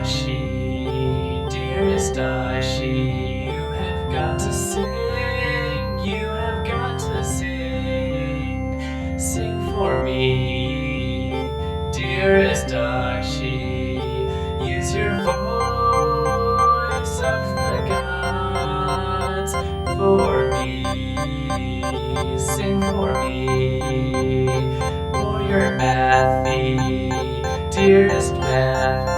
Dashi, dearest Dashi, you have got to sing, you have got to sing, sing for me, dearest Dashi, use your voice of the gods for me, sing for me, warrior Matthew, dearest Matthew.